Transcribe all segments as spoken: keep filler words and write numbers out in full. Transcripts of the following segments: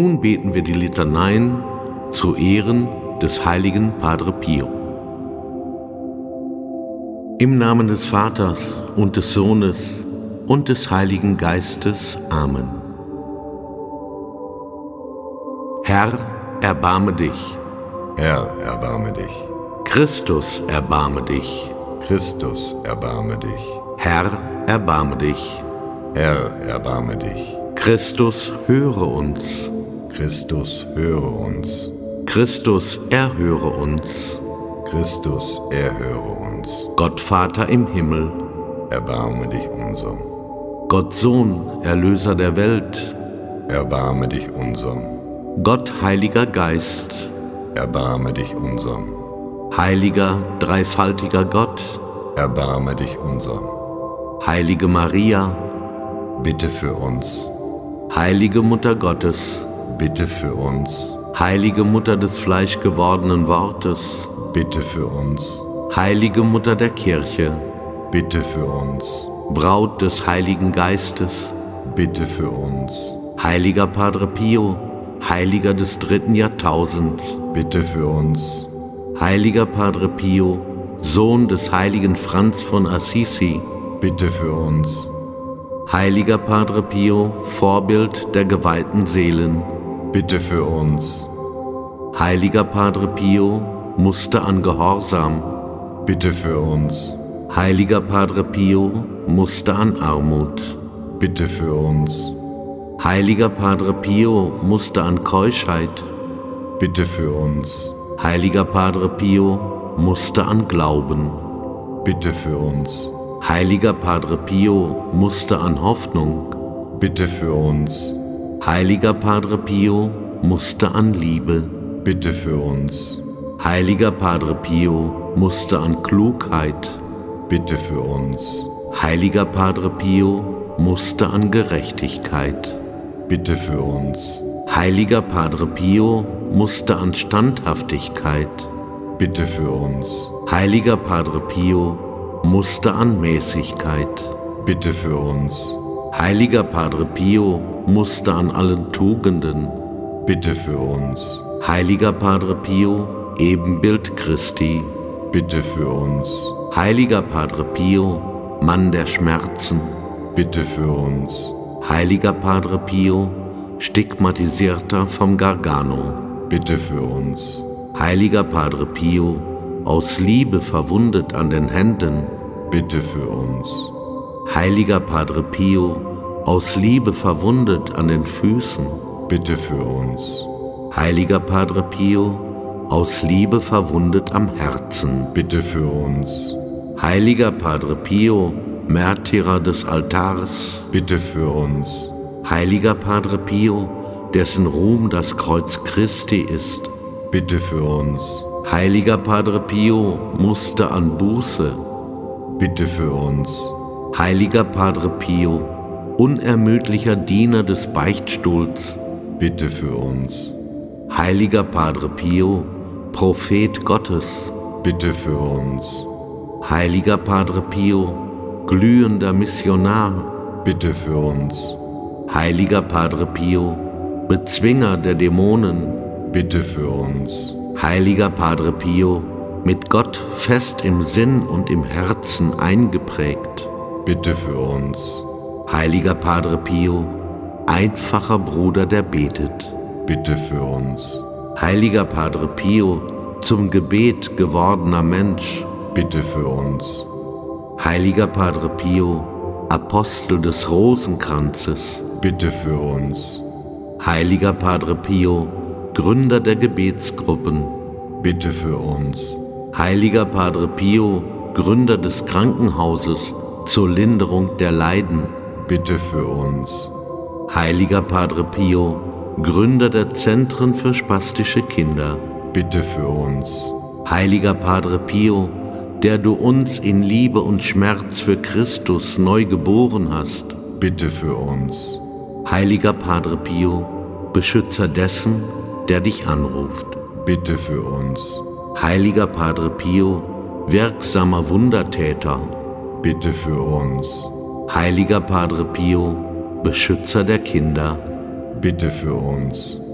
Nun beten wir die Litaneien zu Ehren des heiligen Padre Pio. Im Namen des Vaters und des Sohnes und des Heiligen Geistes. Amen. Herr, erbarme dich. Herr, erbarme dich. Christus, erbarme dich. Christus, erbarme dich. Herr, erbarme dich. Herr, erbarme dich. Christus, höre uns. Christus, höre uns. Christus, erhöre uns. Christus, erhöre uns. Gott Vater im Himmel, Erbarme dich unser. Gott Sohn, Erlöser der Welt, Erbarme dich unser. Gott Heiliger Geist, Erbarme dich unser. Heiliger, dreifaltiger Gott, Erbarme dich unser. Heilige Maria, Bitte für uns. Heilige Mutter Gottes, Bitte für uns. Heilige Mutter des fleischgewordenen Wortes, Bitte für uns. Heilige Mutter der Kirche, Bitte für uns. Braut des Heiligen Geistes, Bitte für uns. Heiliger Padre Pio, Heiliger des dritten Jahrtausends, Bitte für uns. Heiliger Padre Pio, Sohn des heiligen Franz von Assisi, Bitte für uns. Heiliger Padre Pio, Vorbild der geweihten Seelen, Bitte für uns. Heiliger Padre Pio, Muster an Gehorsam, Bitte für uns. Heiliger Padre Pio, Muster an Armut, Bitte für uns. Heiliger Padre Pio, Muster an Keuschheit, Bitte für uns. Heiliger Padre Pio, Muster an Glauben, Bitte für uns. Heiliger Padre Pio, Muster an Hoffnung, Bitte für uns. Heiliger Padre Pio, Muster an Liebe, Bitte für uns. Heiliger Padre Pio, Muster an Klugheit, Bitte für uns. Heiliger Padre Pio, Muster an Gerechtigkeit, Bitte für uns. Heiliger Padre Pio, Muster an Standhaftigkeit, Bitte für uns. Heiliger Padre Pio, Muster an Mäßigkeit, Bitte für uns. Heiliger Padre Pio, Muster an allen Tugenden, Bitte für uns. Heiliger Padre Pio, Ebenbild Christi, Bitte für uns. Heiliger Padre Pio, Mann der Schmerzen, Bitte für uns. Heiliger Padre Pio, Stigmatisierter vom Gargano, Bitte für uns. Heiliger Padre Pio, aus Liebe verwundet an den Händen, Bitte für uns. Heiliger Padre Pio, aus Liebe verwundet an den Füßen, Bitte für uns. Heiliger Padre Pio, aus Liebe verwundet am Herzen, Bitte für uns. Heiliger Padre Pio, Märtyrer des Altars, Bitte für uns. Heiliger Padre Pio, dessen Ruhm das Kreuz Christi ist, Bitte für uns. Heiliger Padre Pio, Muster an Buße, Bitte für uns. Heiliger Padre Pio, unermüdlicher Diener des Beichtstuhls, Bitte für uns. Heiliger Padre Pio, Prophet Gottes, Bitte für uns. Heiliger Padre Pio, glühender Missionar, Bitte für uns. Heiliger Padre Pio, Bezwinger der Dämonen, Bitte für uns. Heiliger Padre Pio, mit Gott fest im Sinn und im Herzen eingeprägt, Bitte für uns. Heiliger Padre Pio, einfacher Bruder, der betet, Bitte für uns. Heiliger Padre Pio, zum Gebet gewordener Mensch, Bitte für uns. Heiliger Padre Pio, Apostel des Rosenkranzes, Bitte für uns. Heiliger Padre Pio, Gründer der Gebetsgruppen, Bitte für uns. Heiliger Padre Pio, Gründer des Krankenhauses zur Linderung der Leiden, Bitte für uns. Heiliger Padre Pio, Gründer der Zentren für spastische Kinder, Bitte für uns. Heiliger Padre Pio, der du uns in Liebe und Schmerz für Christus neu geboren hast, Bitte für uns. Heiliger Padre Pio, Beschützer dessen, der dich anruft, Bitte für uns. Heiliger Padre Pio, wirksamer Wundertäter, Bitte für uns. Heiliger Padre Pio, Beschützer der Kinder, Bitte für uns.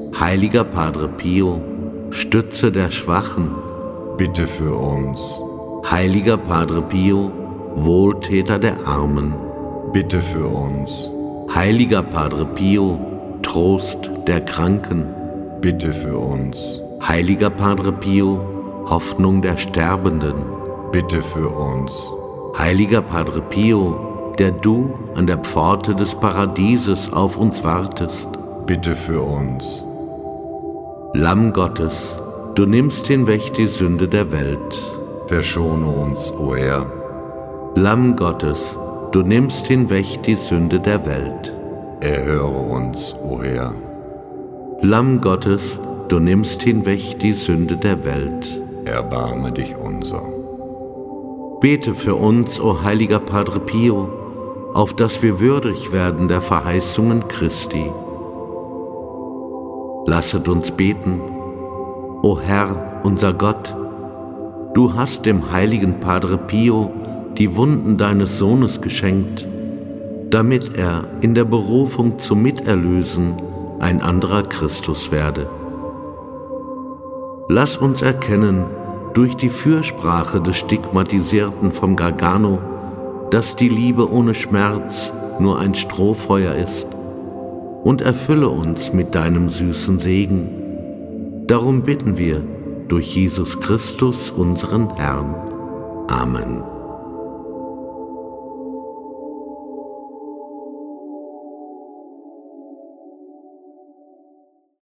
Heiliger Padre Pio, Stütze der Schwachen, bitte für uns. Heiliger Padre Pio, Wohltäter der Armen, bitte für uns. Heiliger Padre Pio, Trost der Kranken, bitte für uns. Heiliger Padre Pio, Hoffnung der Sterbenden, bitte für uns. Heiliger Padre Pio, der du an der Pforte des Paradieses auf uns wartest, bitte für uns. Lamm Gottes, du nimmst hinweg die Sünde der Welt. Verschone uns, o Herr. Lamm Gottes, du nimmst hinweg die Sünde der Welt. Erhöre uns, o Herr. Lamm Gottes, du nimmst hinweg die Sünde der Welt. Erbarme dich unser. Bete für uns, o heiliger Padre Pio, auf dass wir würdig werden der Verheißungen Christi. Lasset uns beten. O Herr, unser Gott, du hast dem heiligen Padre Pio die Wunden deines Sohnes geschenkt, damit er in der Berufung zum Miterlösen ein anderer Christus werde. Lass uns erkennen, durch die Fürsprache des Stigmatisierten vom Gargano, dass die Liebe ohne Schmerz nur ein Strohfeuer ist, und erfülle uns mit deinem süßen Segen. Darum bitten wir durch Jesus Christus, unseren Herrn. Amen.